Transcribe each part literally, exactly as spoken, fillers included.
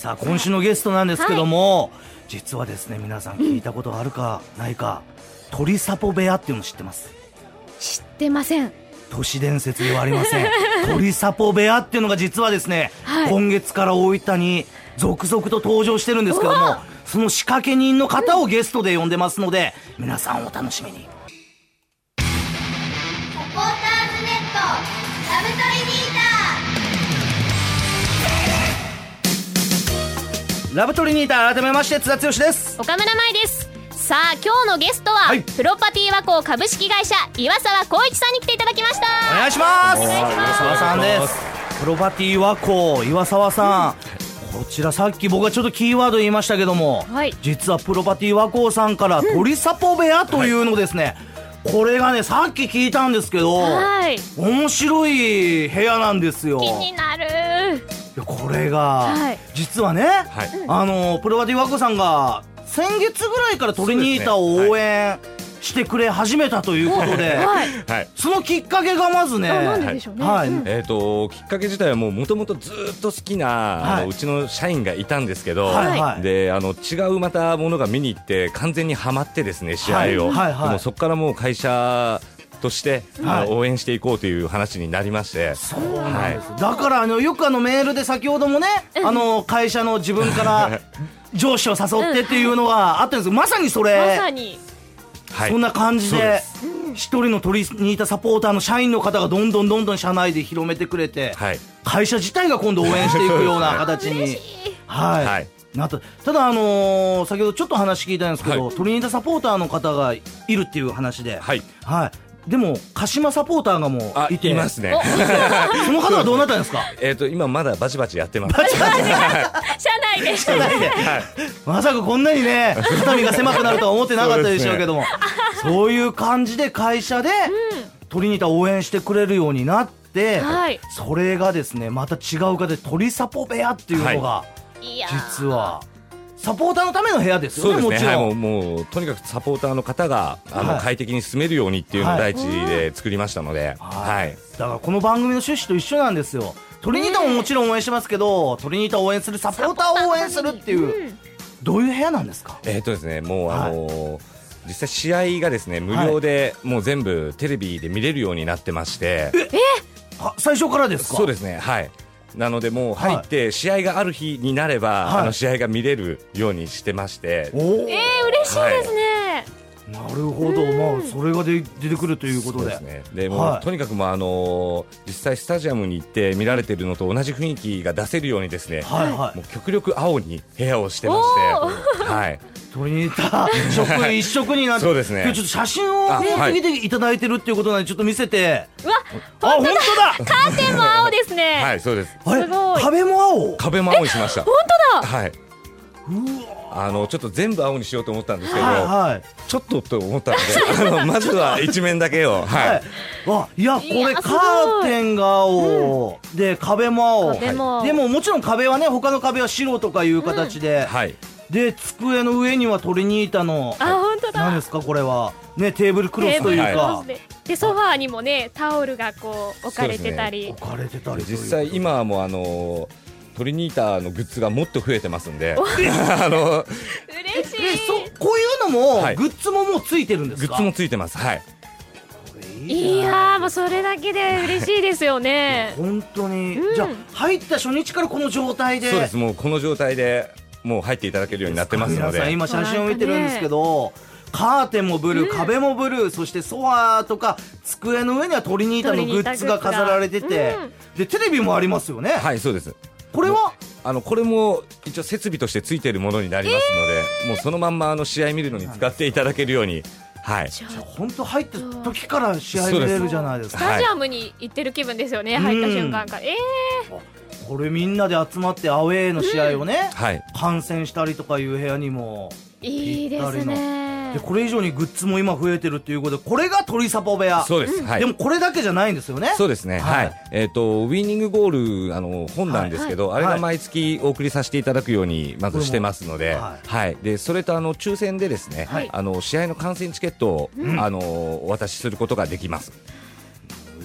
さあ今週のゲストなんですけども、はい、実はですね皆さん聞いたことがあるかないか、鳥サポ部屋っていうの知ってます？ 知ってません。 都市伝説ではありません鳥サポ部屋っていうのが実はですね、はい、今月から大分に続々と登場してるんですけども、その仕掛け人の方をゲストで呼んでますので、うん、皆さんお楽しみに。 サポーターズネットラブトリニータラブトリニータ改めまして津田剛です。 岡村舞です。さあ今日のゲストは、はい、プロパティ和光株式会社岩沢光一さんに来ていただきました。 お願いします。 お願いします。 岩沢さんです。プロパティ和光岩沢さん、うん、こちらさっき僕がちょっとキーワード言いましたけども、はい、実はプロパティ和光さんから鳥サポ部屋というのですね、はい、これがねさっき聞いたんですけど、はい、面白い部屋なんですよ。 気になる。 いやこれが、はい、実はね、はい、あのプロパティ和光さんが先月ぐらいからトリニータを応援してくれ始めたということで、はいはい、そのきっかけがまずね、 なんででしょうね、 はい、えーと、きっかけ自体はもともとずっと好きな、はい、あのうちの社員がいたんですけど、はいはい、であの違うまたものが見に行って完全にハマってですね試合を、はいはいはい、でもそこからもう会社として、はい、応援していこうという話になりまして、 そうなんです、はい、だからあのよくあのメールで先ほどもねあの会社の自分から上司を誘ってっていうのがあったんですけど、まさにそれ、 まさにそんな感じで一人のトリニータサポーターの社員の方がどんどんどんどん社内で広めてくれて、はい、会社自体が今度応援していくような形にはい、はい、なった。ただあのー、先ほどちょっと話聞いたんですけど、はい、トリニータサポーターの方がいるっていう話で、はい、はい、でも鹿島サポーターがもういていますねその方はどうなったんですか？ えーと今まだバチバチやってます。 バチバチ社内で社内で、はい、まさかこんなにね肩身が狭くなるとは思ってなかったでしょうけども、そう、ね、そういう感じで会社で、うん、トリニータ応援してくれるようになって、はい、それがですねまた違う形で鳥サポ部屋っていうのが、はい、実はサポーターのための部屋ですよね。 そうですね、 もちろん、 はい、もう、もうとにかくサポーターの方があの、はい、快適に住めるようにっていうのを第一で作りましたので、はいはい、 だからこの番組の趣旨と一緒なんですよ。トリニータももちろん応援してますけど、トリニータを応援するサポーターを応援するっていう、うん、どういう部屋なんですか？ えーとですね、もうあのーはい、実際試合がですね無料で、はい、もう全部テレビで見れるようになってまして。 ええ最初からですか？ そうですね、はい。なのでもう入って試合がある日になれば、はい、あの試合が見れるようにしてまして、 おー、えー、嬉しいですね、 はい、なるほど、まあ、それがで出てくるということで、 そうですね、でもう、はい、とにかく、まああのー、実際スタジアムに行って見られているのと同じ雰囲気が出せるようにですね、はいはい、もう極力青に部屋をしてまして、はい、 トリニータ色一色になってそうですね、 今日ちょっと写真を持ってきていただいてるっていうことなのでちょっと見せて、 うわあ本当だカーテンも青ですねはいそうです。 あれすごい壁も青壁も青にしました。 本当だ、 はい、うわあのちょっと全部青にしようと思ったんですけど、 はいはい、 ちょっとと思ったのであのまずは一面だけを、はいはい、 あいやこれカーテンが青、うん、で壁も青、 壁もでももちろん壁はね他の壁は白とかいう形で、うん、はい、で机の上にはトリニータのあ本当だ何ですかこれはねテーブルクロスというか、 で, でソファーにもねタオルがこう置かれてたり、 ね、置かれてたり実際今はもうあのトリニータのグッズがもっと増えてますんであの嬉しい。 そこういうのも、はい、グッズももうついてるんですか？ グッズもついてます。はい。 いやーもうそれだけで嬉しいですよね本当に、うん、じゃあ入った初日からこの状態で。 そうです、もうこの状態でもう入っていただけるようになってますので、 皆さん今写真を見てるんですけど、カーテンもブルー、うん、壁もブルー、そしてソファーとか机の上にはトリニータのグッズが飾られてて、うん、でテレビもありますよね。 はいそうです。 これはあのこれも一応設備としてついているものになりますので、えー、もうそのまんまあの試合見るのに使っていただけるように、はい、 じゃあ本当入った時から試合見れるじゃないですか。 スタジアムに行ってる気分ですよね、はい、入った瞬間から、えー、これみんなで集まってアウェーの試合をね、うん、はい、観戦したりとかいう部屋にもいいですね。 でこれ以上にグッズも今増えてるっていうことで、これが鳥サポ部屋。 そうです、はい、 でもこれだけじゃないんですよね。 そうですね、はい、はい、えーとウィニングゴールあの本なんですけど、はいはい、あれが毎月お送りさせていただくようにまずしてますので、はいはい、でそれとあの抽選でですね、はい、あの試合の観戦チケットを、うん、あのお渡しすることができます。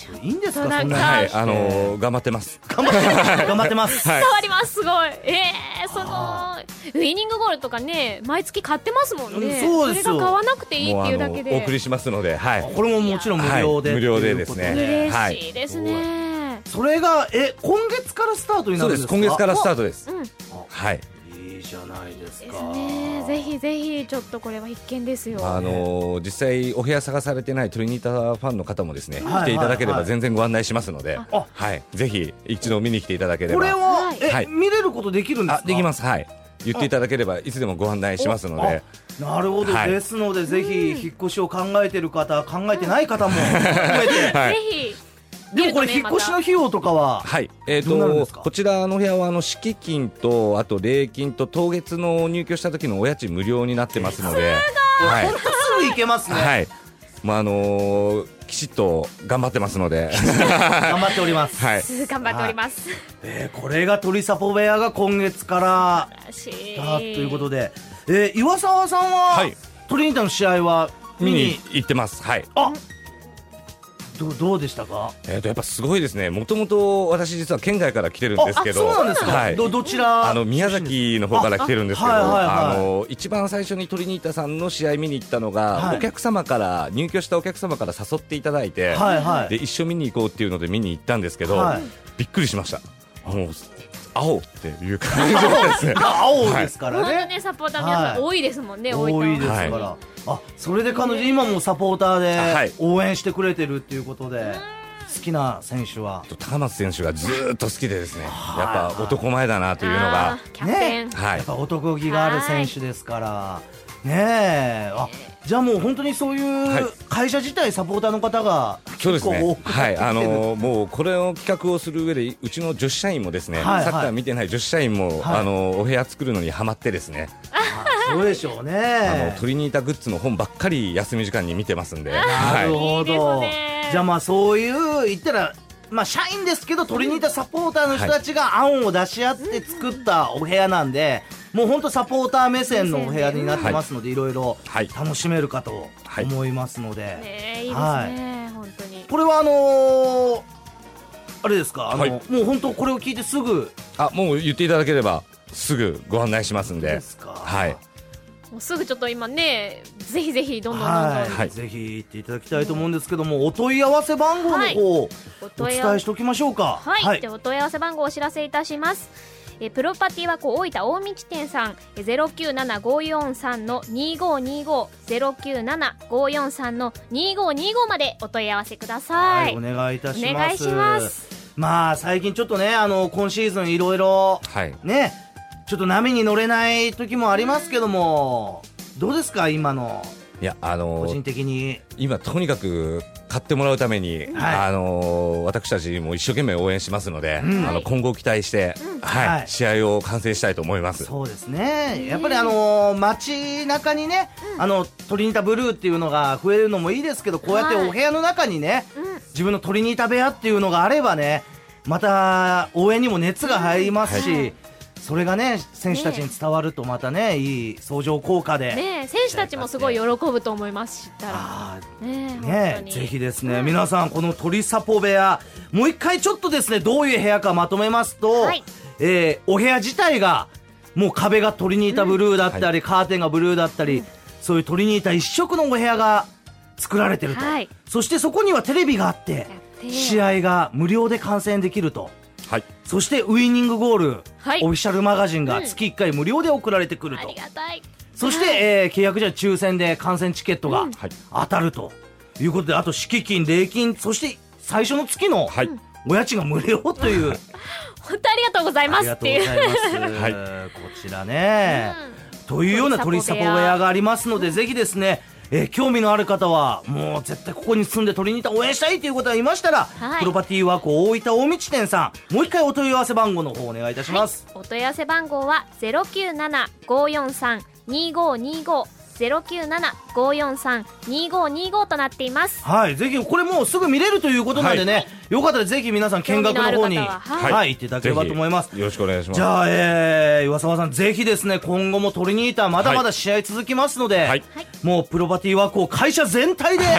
いいんですか、 そそんなはい、あのー、頑張ってます頑張ってます頑張ってます伝わります、すごい。えー、そのウイニングゴールとかね、毎月買ってますもんね。 そうですよ。 それが買わなくていいっていうだけでお送りしますので、はい、 これももちろん無料で、 はい、無料でですね、 嬉しいですね、はい、 それがえ今月からスタートになるんですか。 そうです、今月からスタートです、 うん、 はい、 いいじゃないですか。 ですね、ぜひぜひちょっとこれは必見ですよ。 あのー、実際お部屋探されてないトリニータファンの方もですね、 はい、 来ていただければ全然ご案内しますので、はいはい、ぜひ一度見に来ていただければ。 これは、 はい、 え、 はい、 見れることできるんですか。 あ、できます、はい、言っていただければいつでもご案内しますので。 なるほど、はい、ですのでぜひ引っ越しを考えている方、考えてない方も含めて、 はい、ぜひ。 でもこれ引っ越しの費用とかは、 はい、えー、とこちらの部屋はあの敷金とあと礼金と当月の入居した時のお家賃無料になってますので、 はい、本当すぐ行けますね。 はい、まああのー、きちっと頑張ってますので頑張っております。 はい、 頑張っております。 えー、これが鳥サポ部屋が今月からスタートということで、えー、岩沢さんは、はい、トリニータの試合は見に行ってます。はい。 あ、ど, どうでしたか。 えー、とやっぱすごいですね。もともと私実は県外から来てるんですけど。 あ、そうなんですか。はい、ど, どちら。 あの宮崎の方から来てるんですけど、あ、はいはいはい、あの一番最初にトリニータさんの試合見に行ったのが、はい、お客様から入居したお客様から誘っていただいて、はいはい、で一緒見に行こうっていうので見に行ったんですけど、はい、びっくりしました。あの青っていう感じですね。 青ですからね。 本当ね、サポーターの皆さん多いですもんね。 多いですから。はい、あ、それで彼女今もサポーターで応援してくれてるっていうことで、好きな選手は高松選手がずっと好きでですね、やっぱ男前だなというのがね、やっぱ男気がある選手ですからね。あ、じゃあもう本当にそういう会社自体サポーターの方が結構多くなってきてる。 はい、あのもうこれを企画をする上でうちの女子社員もですね、はいはい、サッカー見てない女子社員も、はい、あのお部屋作るのにハマってですね。 そうでしょうね。 あのトリニータグッズの本ばっかり休み時間に見てますんで。 なるほど。はい、じゃあまあそういう言ったらまあ社員ですけどトリニータサポーターの人たちが案を出し合って作ったお部屋なんで、もう本当サポーター目線のお部屋になってますので、いろいろ楽しめるかと思いますので、はい、 ね、いいですね、はい、本当に。 これはあのー、あれですか、あの、はい、もう本当これを聞いてすぐ、 あ、もう言っていただければすぐご案内しますんで。 ですか。 はい。 もうすぐちょっと今ね、ぜひぜひどんどんどんどん、 はい、ぜひ行っていただきたいと思うんですけども、お問い合わせ番号の方、はい、お伝えしておきましょうか。 はい、はい、でお問い合わせ番号をお知らせいたします。えプロパティはこう大分大道店さん ゼロきゅうななごよんさんのにごにご ゼロきゅうななごよんさんのにごにごまでお問い合わせください。 はい、お願いいたします。 お願いします。 まあ最近ちょっとね、あの今シーズンいろいろね、ちょっと波に乗れない時もありますけども、どうですか今の。いや、あのー、個人的に今とにかく買ってもらうために、はい、あのー、私たちも一生懸命応援しますので、うん、あの今後期待して、うん、はいはい、試合を観戦したいと思います。 そうですね、やっぱりあのー、街中にね、うん、あのトリニータブルーっていうのが増えるのもいいですけど、こうやってお部屋の中にね、はい、自分のトリニータ部屋っていうのがあればね、また応援にも熱が入りますし、うん、はい、それがね選手たちに伝わるとまたね、いい相乗効果で、 ね、選手たちもすごい喜ぶと思います。知ったらね、ね、ぜひですね、うん、皆さんこの鳥サポ部屋もう一回ちょっとですね、どういう部屋かまとめますと、はい、えー、お部屋自体がもう壁がトリニータブルーだったり、うん、はい、カーテンがブルーだったり、うん、そういうトリニータ一色のお部屋が作られてると、はい、そしてそこにはテレビがあって試合が無料で観戦できると、はい、そしてウイニングゴール、はい、オフィシャルマガジンが月いっかい無料で送られてくると、うん、ありがたい。そして、はい、えー、契約時は抽選で観戦チケットが当たるということで、あと敷金、礼金、そして最初の月のお家賃が無料という、はい、 本当ありがとうございますっていう、 ありがとうございます、はい、こちらね、うん、というような鳥サポ部屋がありますので、ぜひですね、えー、興味のある方はもう絶対ここに住んでトリニータ応援したいという方がいましたら、はい、プロパティワーク大分大道店さん、もう一回お問い合わせ番号の方お願いいたします。 はい、お問い合わせ番号は ゼロきゅうななごよんさんにごにご ゼロきゅうななごよんさんにごにご となっています。 はい、ぜひこれもうすぐ見れるということなんでね、はい、よかったらぜひ皆さん見学の方に、はい、はい、行っていただければと思います。 よろしくお願いします。 じゃあ、えー、岩沢さん、ぜひですね、今後もトリニータまだまだ試合続きますので、はい、もうプロパティワークを会社全体で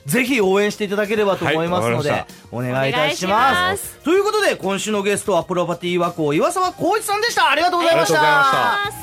ぜひ応援していただければと思いますので、はい、お願いいたします。ということで今週のゲストはプロパティ和光岩沢光一さんでした。ありがとうございました。